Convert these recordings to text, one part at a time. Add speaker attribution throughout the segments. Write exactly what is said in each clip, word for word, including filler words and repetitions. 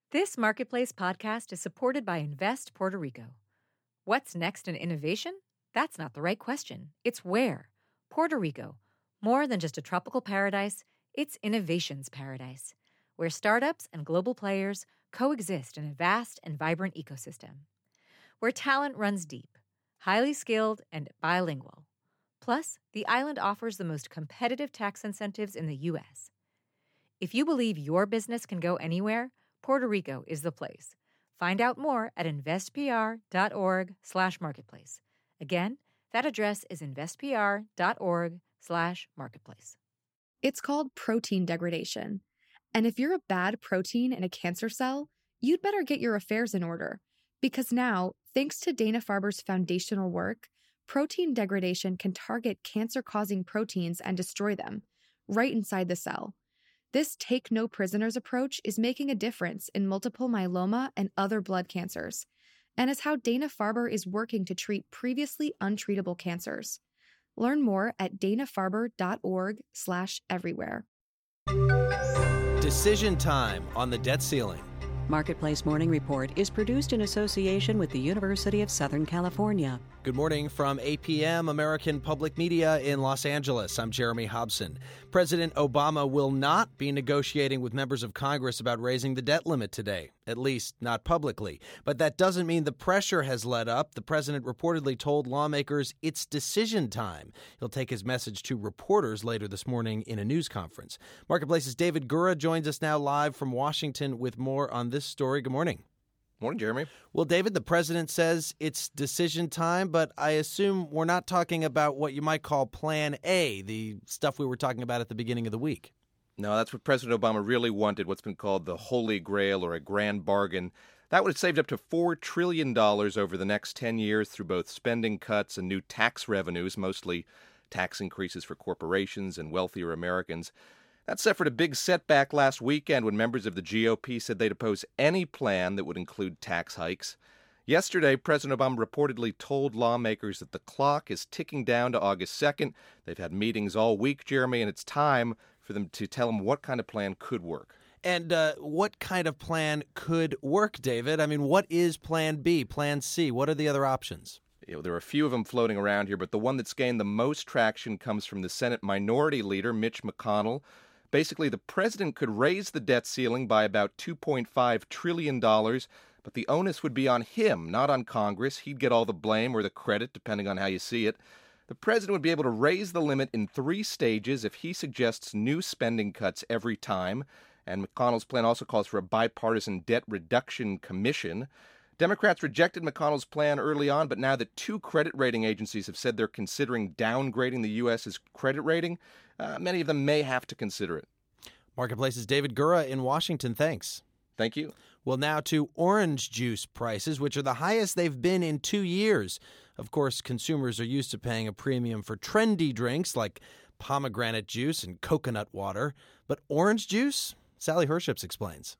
Speaker 1: This Marketplace podcast is supported by Invest Puerto Rico. What's next in innovation? That's not the right question. It's where. Puerto Rico. More than just a tropical paradise, it's innovation's paradise, where startups and global players coexist in a vast and vibrant ecosystem. Where talent runs deep, highly skilled, and bilingual. Plus, the island offers the most competitive tax incentives in the U S. If you believe your business can go anywhere, Puerto Rico is the place. Find out more at investpr.org slash marketplace. Again, that address is investpr.org slash marketplace.
Speaker 2: It's called protein degradation. And if you're a bad protein in a cancer cell, you'd better get your affairs in order. Because now, thanks to Dana-Farber's foundational work, protein degradation can target cancer-causing proteins and destroy them, right inside the cell. This take-no-prisoners approach is making a difference in multiple myeloma and other blood cancers, and is how Dana-Farber is working to treat previously untreatable cancers. Learn more at danafarber.org slash everywhere.
Speaker 3: Decision time on the debt ceiling.
Speaker 4: Marketplace Morning Report is produced in association with the University of Southern California.
Speaker 3: Good morning from A P M, American Public Media in Los Angeles. I'm Jeremy Hobson. President Obama will not be negotiating with members of Congress about raising the debt limit today, at least not publicly. But that doesn't mean the pressure has let up. The president reportedly told lawmakers it's decision time. He'll take his message to reporters later this morning in a news conference. Marketplace's David Gura joins us now live from Washington with more on this story. Good morning.
Speaker 5: Morning, Jeremy.
Speaker 3: Well, David, the president says it's decision time, but I assume we're not talking about what you might call Plan A, the stuff we were talking about at the beginning of the week.
Speaker 5: No, that's what President Obama really wanted, what's been called the Holy Grail or a grand bargain. That would have saved up to four trillion dollars over the next ten years through both spending cuts and new tax revenues, mostly tax increases for corporations and wealthier Americans. That suffered a big setback last weekend when members of the G O P said they'd oppose any plan that would include tax hikes. Yesterday, President Obama reportedly told lawmakers that the clock is ticking down to August second. They've had meetings all week, Jeremy, and it's time for them to tell them what kind of plan could work.
Speaker 3: And uh, what kind of plan could work, David? I mean, what is Plan B, Plan C? What are the other options?
Speaker 5: You know, there are a few of them floating around here, but the one that's gained the most traction comes from the Senate Minority Leader, Mitch McConnell. Basically, the president could raise the debt ceiling by about two point five trillion dollars, but the onus would be on him, not on Congress. He'd get all the blame or the credit, depending on how you see it. The president would be able to raise the limit in three stages if he suggests new spending cuts every time. And McConnell's plan also calls for a bipartisan debt reduction commission. Democrats rejected McConnell's plan early on, but now that two credit rating agencies have said they're considering downgrading the U S's credit rating, uh, many of them may have to consider it.
Speaker 3: Marketplace's David Gura in Washington. Thanks.
Speaker 5: Thank you.
Speaker 3: Well, now to orange juice prices, which are the highest they've been in two years. Of course, consumers are used to paying a premium for trendy drinks like pomegranate juice and coconut water. But orange juice? Sally Herships explains.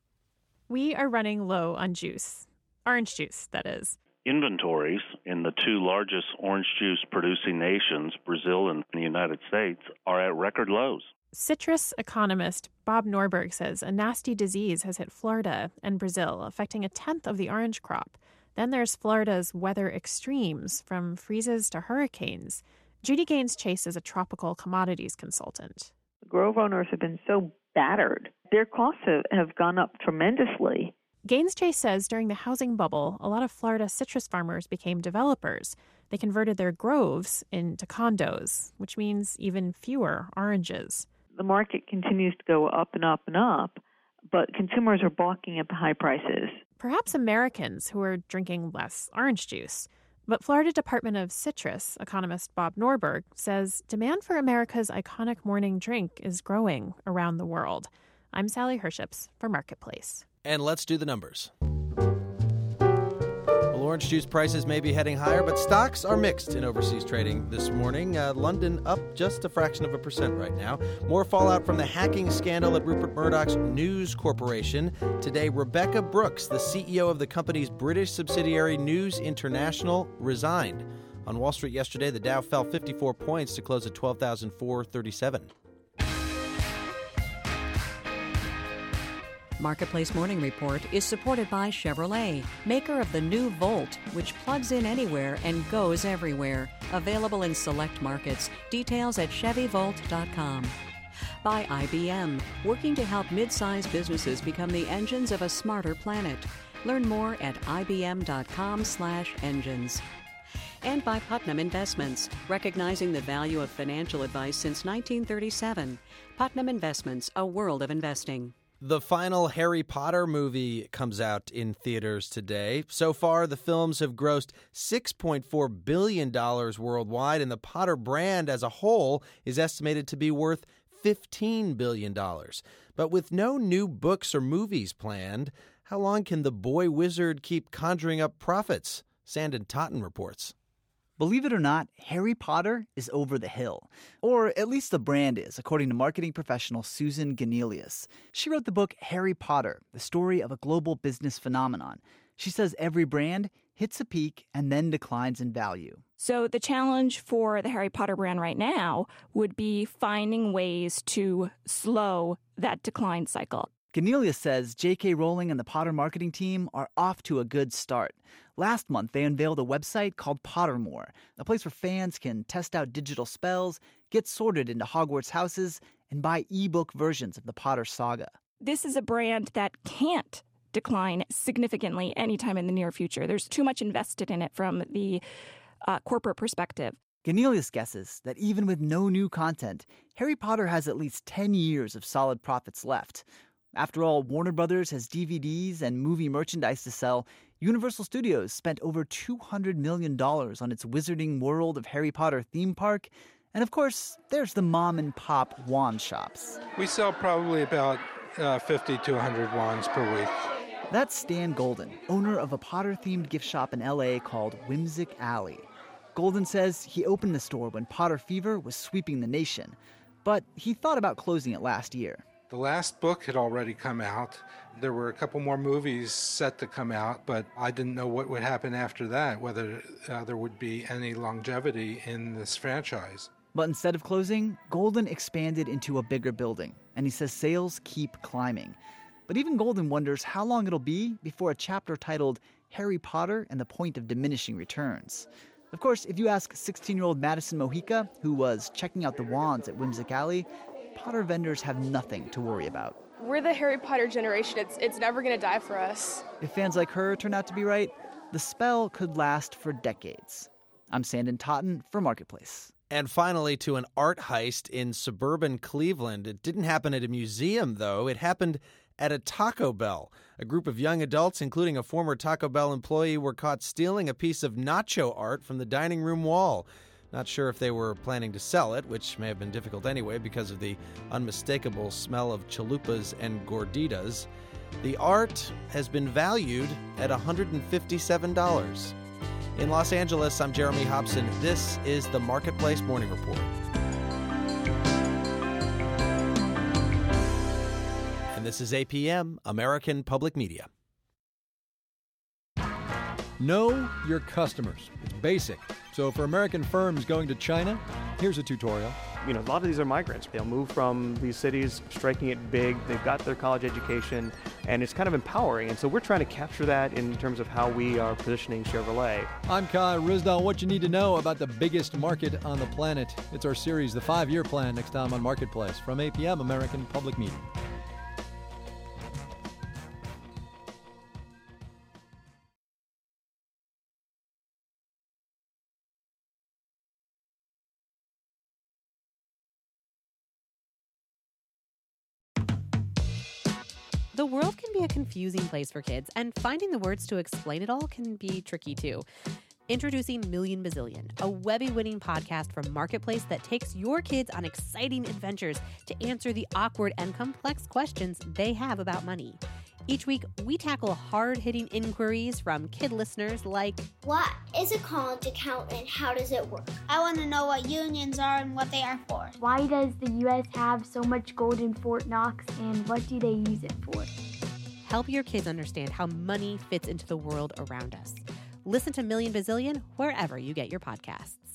Speaker 6: We are running low on juice. Orange juice, that is.
Speaker 7: Inventories in the two largest orange juice producing nations, Brazil and the United States, are at record lows.
Speaker 6: Citrus economist Bob Norberg says a nasty disease has hit Florida and Brazil, affecting a tenth of the orange crop. Then there's Florida's weather extremes, from freezes to hurricanes. Judy Gaines Chase is a tropical commodities consultant.
Speaker 8: Grove owners have been so battered. Their costs have, have gone up tremendously.
Speaker 6: Gaines Chase says during the housing bubble, a lot of Florida citrus farmers became developers. They converted their groves into condos, which means even fewer oranges.
Speaker 8: The market continues to go up and up and up, but consumers are balking at the high prices.
Speaker 6: Perhaps Americans who are drinking less orange juice. But Florida Department of Citrus economist Bob Norberg says demand for America's iconic morning drink is growing around the world. I'm Sally Herships for Marketplace.
Speaker 3: And let's do the numbers. Well, orange juice prices may be heading higher, but stocks are mixed in overseas trading this morning. Uh, London up just a fraction of a percent right now. More fallout from the hacking scandal at Rupert Murdoch's News Corporation. Today, Rebecca Brooks, the C E O of the company's British subsidiary News International, resigned. On Wall Street yesterday, the Dow fell fifty-four points to close at twelve thousand four hundred thirty-seven.
Speaker 4: Marketplace Morning Report is supported by Chevrolet, maker of the new Volt, which plugs in anywhere and goes everywhere. Available in select markets. Details at Chevy Volt dot com. By I B M, working to help mid-sized businesses become the engines of a smarter planet. Learn more at I B M dot com slash engines. And by Putnam Investments, recognizing the value of financial advice since nineteen thirty-seven. Putnam Investments, a world of investing.
Speaker 3: The final Harry Potter movie comes out in theaters today. So far, the films have grossed six point four billion dollars worldwide, and the Potter brand as a whole is estimated to be worth fifteen billion dollars. But with no new books or movies planned, how long can the boy wizard keep conjuring up profits? Sandon Totten reports.
Speaker 9: Believe it or not, Harry Potter is over the hill. Or at least the brand is, according to marketing professional Susan Ganelius. She wrote the book Harry Potter, the story of a global business phenomenon. She says every brand hits a peak and then declines in value.
Speaker 10: So the challenge for the Harry Potter brand right now would be finding ways to slow that decline cycle.
Speaker 9: Ganelius says J K Rowling and the Potter marketing team are off to a good start. Last month, they unveiled a website called Pottermore, a place where fans can test out digital spells, get sorted into Hogwarts houses, and buy ebook versions of the Potter saga.
Speaker 10: This is a brand that can't decline significantly anytime in the near future. There's too much invested in it from the uh, corporate perspective.
Speaker 9: Ganelius guesses that even with no new content, Harry Potter has at least ten years of solid profits left. After all, Warner Brothers has D V Ds and movie merchandise to sell. Universal Studios spent over two hundred million dollars on its Wizarding World of Harry Potter theme park. And of course, there's the mom-and-pop wand shops.
Speaker 11: We sell probably about uh, fifty to one hundred wands per week.
Speaker 9: That's Stan Golden, owner of a Potter-themed gift shop in L A called Whimsic Alley. Golden says he opened the store when Potter fever was sweeping the nation, but he thought about closing it last year.
Speaker 11: The last book had already come out. There were a couple more movies set to come out, but I didn't know what would happen after that, whether uh, there would be any longevity in this franchise.
Speaker 9: But instead of closing, Golden expanded into a bigger building, and he says sales keep climbing. But even Golden wonders how long it'll be before a chapter titled Harry Potter and the Point of Diminishing returns. Of course, if you ask sixteen-year-old Madison Mojica, who was checking out the wands at Whimsic Alley, Potter vendors have nothing to worry about.
Speaker 12: We're the Harry Potter generation. It's it's never going to die for us.
Speaker 9: If fans like her turn out to be right, the spell could last for decades. I'm Sandon Totten for Marketplace.
Speaker 3: And finally, to an art heist in suburban Cleveland. It didn't happen at a museum, though. It happened at a Taco Bell. A group of young adults, including a former Taco Bell employee, were caught stealing a piece of nacho art from the dining room wall. Not sure if they were planning to sell it, which may have been difficult anyway because of the unmistakable smell of chalupas and gorditas. The art has been valued at one hundred fifty-seven dollars. In Los Angeles, I'm Jeremy Hobson. This is the Marketplace Morning Report. And this is A P M, American Public Media.
Speaker 13: Know your customers. It's basic. So for American firms going to China, here's a tutorial.
Speaker 14: You know, a lot of these are migrants. They'll move from these cities, striking it big. They've got their college education, and it's kind of empowering. And so we're trying to capture that in terms of how we are positioning Chevrolet.
Speaker 13: I'm Kai Rizdal. What you need to know about the biggest market on the planet. It's our series, The Five-Year Plan, next time on Marketplace from A P M, American Public Media.
Speaker 15: The world can be a confusing place for kids, and finding the words to explain it all can be tricky too. Introducing Million Bazillion, a Webby-winning podcast from Marketplace that takes your kids on exciting adventures to answer the awkward and complex questions they have about money. Each week, we tackle hard-hitting inquiries from kid listeners like,
Speaker 16: what is a college account and how does it work? I want to know what unions are and what they are for.
Speaker 17: Why does the U S have so much gold in Fort Knox and what do they use it for?
Speaker 15: Help your kids understand how money fits into the world around us. Listen to Million Bazillion wherever you get your podcasts.